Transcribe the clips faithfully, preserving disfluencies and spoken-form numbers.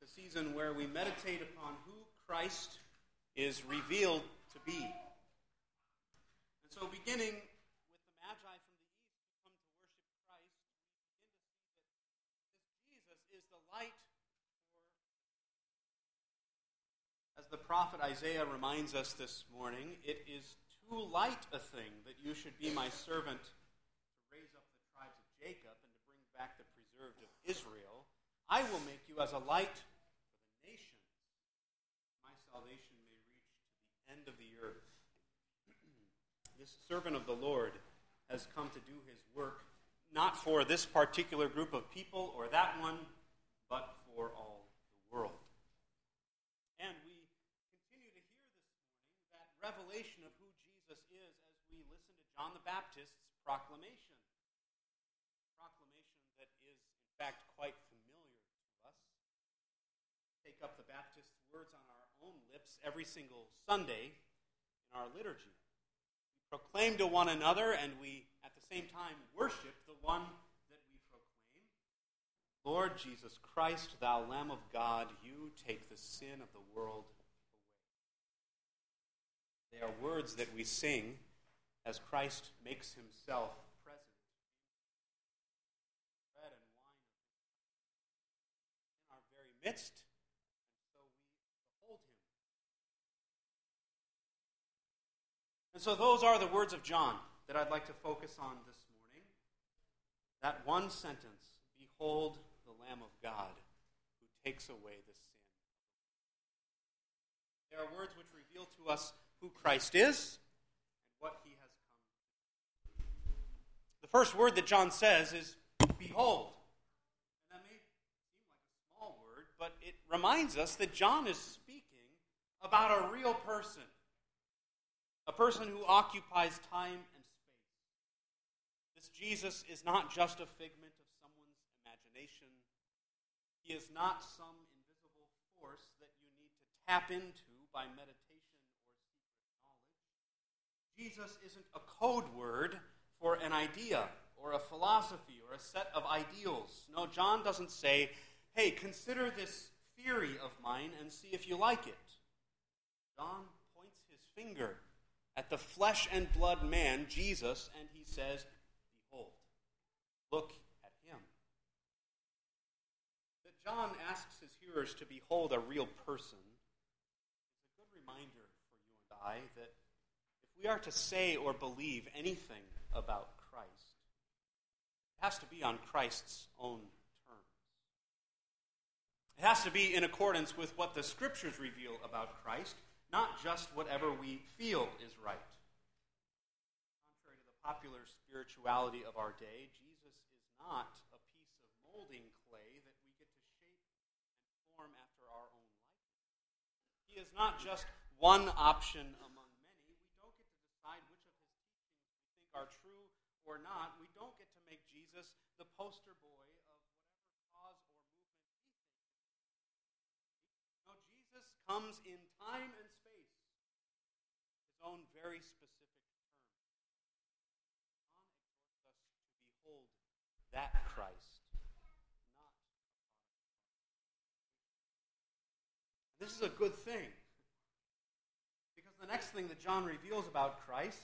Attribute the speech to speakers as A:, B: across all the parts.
A: It's a season where we meditate upon who Christ is revealed to be. And so beginning with the Magi from the east who come to worship Christ, we begin to see that this Jesus is the light for, as the prophet Isaiah reminds us this morning, it is too light a thing that you should be my servant to raise up the tribes of Jacob and to bring back the preserved of Israel. I will make you as a light for the nations. My salvation may reach to the end of the earth. This servant of the Lord has come to do his work, not for this particular group of people or that one, but for all the world. And we continue to hear this morning that revelation of who Jesus is as we listen to John the Baptist's proclamation. Proclamation that is, in fact, quite familiar to us. Take up the Baptist's words on our own lips every single Sunday in our liturgy. We proclaim to one another, and we, at the same time, worship the one that we proclaim. Lord Jesus Christ, thou Lamb of God, you take the sin of the world away. They are words that we sing as Christ makes himself present. Bread and wine in our very midst, and so we behold him. And so those are the words of John that I'd like to focus on this morning. That one sentence, behold the Lamb of God who takes away the sin. They are words which reveal to us who Christ is and what he has come to do. The first word that John says is, behold. And that may seem like a small word, but it reminds us that John is speaking about a real person. A person who occupies time and space. This Jesus is not just a figment of someone's imagination. He is not some invisible force that you need to tap into by meditation. Jesus isn't a code word for an idea or a philosophy or a set of ideals. No, John doesn't say, hey, consider this theory of mine and see if you like it. John points his finger at the flesh and blood man, Jesus, and he says, behold, look at him. That John asks his hearers to behold a real person is a good reminder for you and I that we are to say or believe anything about Christ, it has to be on Christ's own terms. It has to be in accordance with what the Scriptures reveal about Christ, not just whatever we feel is right. Contrary to the popular spirituality of our day, Jesus is not a piece of molding clay that we get to shape and form after our own likeness. He is not just one option among are true or not. We don't get to make Jesus the poster boy of whatever cause or movement he thinks. No, Jesus comes in time and space, his own very specific terms. John exhorts us to behold that Christ, not a product. This is a good thing, because the next thing that John reveals about Christ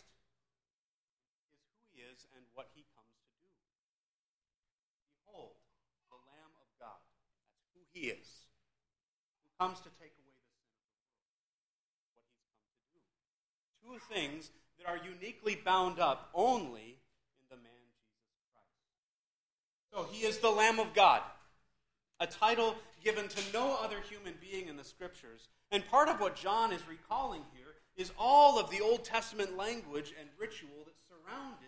A: is and what he comes to do. Behold, the Lamb of God. That's who he is. Who comes to take away the sin of the world. What he's come to do. Two things that are uniquely bound up only in the man Jesus Christ. So he is the Lamb of God. A title given to no other human being in the Scriptures. And part of what John is recalling here is all of the Old Testament language and ritual that surrounded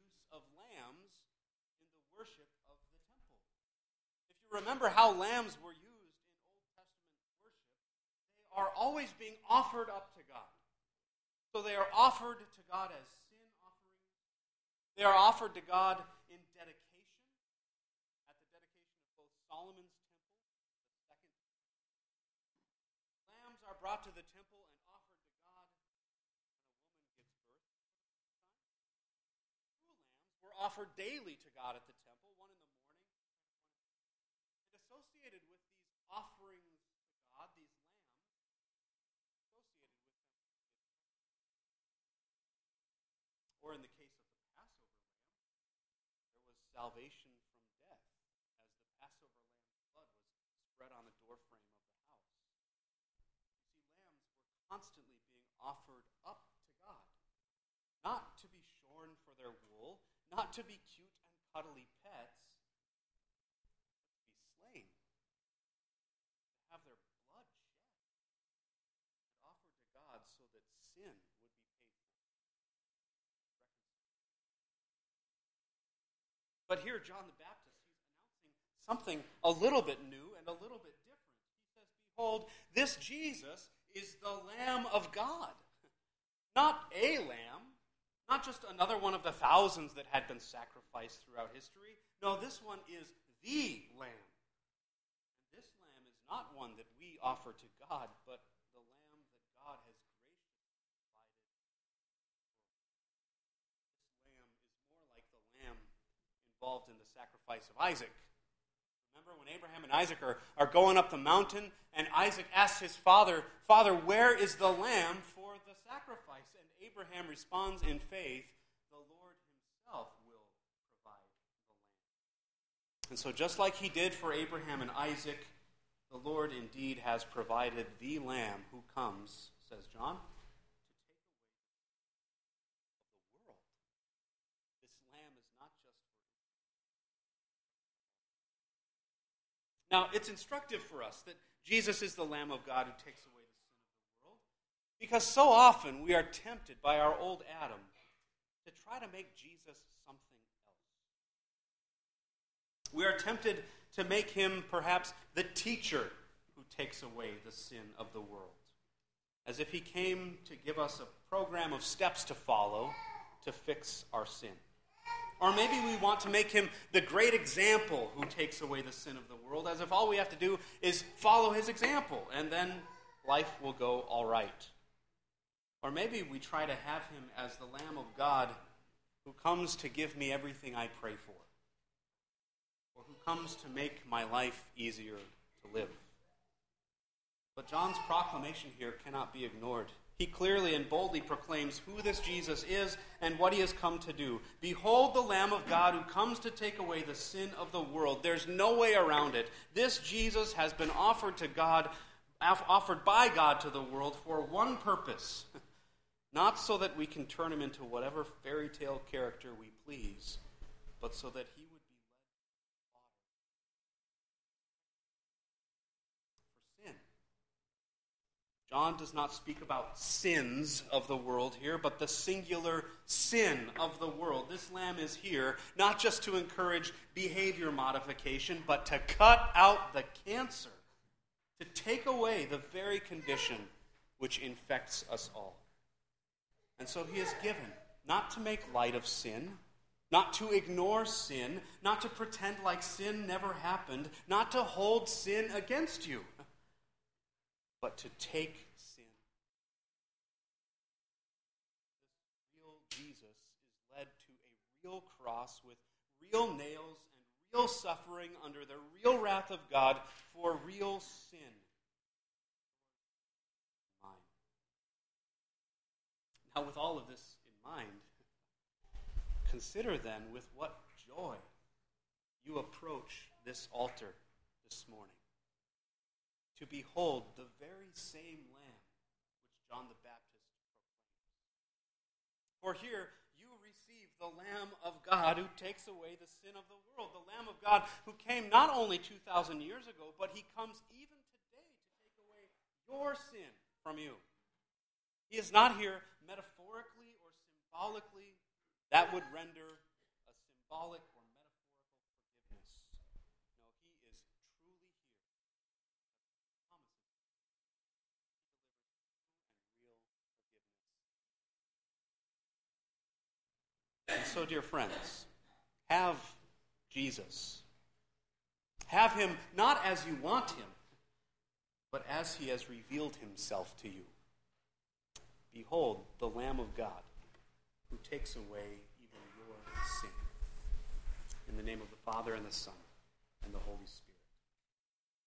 A: remember how lambs were used in Old Testament worship, they are always being offered up to God. So they are offered to God as sin offerings. They are offered to God in dedication, at the dedication of both Solomon's temple, the second temple. Lambs are brought to the temple and offered to God when a woman gives birth. Two lambs were offered daily to God at the temple, one in the morning and one in the evening. And associated with these offerings salvation from death, as the Passover lamb's blood was spread on the doorframe of the house. You see, lambs were constantly being offered up to God, not to be shorn for their wool, not to be cute and cuddly pets, but to be slain, to have their blood shed and offered to God so that sin would be paid for. But here, John the Baptist, he's announcing something a little bit new and a little bit different. He says, behold, this Jesus is the Lamb of God. Not a lamb, not just another one of the thousands that had been sacrificed throughout history. No, this one is the Lamb. And this lamb is not one that we offer to God, but the lamb that God has graciously provided. This lamb is more like the lamb involved in the sacrifice of Isaac. Remember when Abraham and Isaac are, are going up the mountain, and Isaac asks his father, Father, where is the lamb for the sacrifice? And Abraham responds in faith, the Lord himself will provide the lamb. And so just like he did for Abraham and Isaac, the Lord indeed has provided the lamb who comes, says John, Now, it's instructive for us that Jesus is the Lamb of God who takes away the sin of the world, because so often we are tempted by our old Adam to try to make Jesus something else. We are tempted to make him perhaps the teacher who takes away the sin of the world, as if he came to give us a program of steps to follow to fix our sin. Or maybe we want to make him the great example who takes away the sin of the world, as if all we have to do is follow his example, and then life will go all right. Or maybe we try to have him as the Lamb of God who comes to give me everything I pray for, or who comes to make my life easier to live. But John's proclamation here cannot be ignored. He clearly and boldly proclaims who this Jesus is and what he has come to do. Behold the Lamb of God who comes to take away the sin of the world. There's no way around it. This Jesus has been offered to God, offered by God to the world for one purpose. Not so that we can turn him into whatever fairy tale character we please, but so that he would be led to slaughter for sin. John does not speak about sins of the world here, but the singular sin of the world. This lamb is here not just to encourage behavior modification, but to cut out the cancer, to take away the very condition which infects us all. And so he is given not to make light of sin, not to ignore sin, not to pretend like sin never happened, not to hold sin against you, but to take sin. This real Jesus is led to a real cross with real nails and real suffering under the real wrath of God for real sin. Mine. Now, with all of this in mind, consider then with what joy you approach this altar this morning, to behold the very same Lamb which John the Baptist proclaims. For here you receive the Lamb of God who takes away the sin of the world, the Lamb of God who came not only two thousand years ago, but he comes even today to take away your sin from you. He is not here metaphorically or symbolically. That would render a symbolic or metaphorical forgiveness. No, he is truly here. And so, dear friends, have Jesus. Have him not as you want him, but as he has revealed himself to you. Behold, the Lamb of God, who takes away even your sin. In the name of the Father, and the Son, and the Holy Spirit.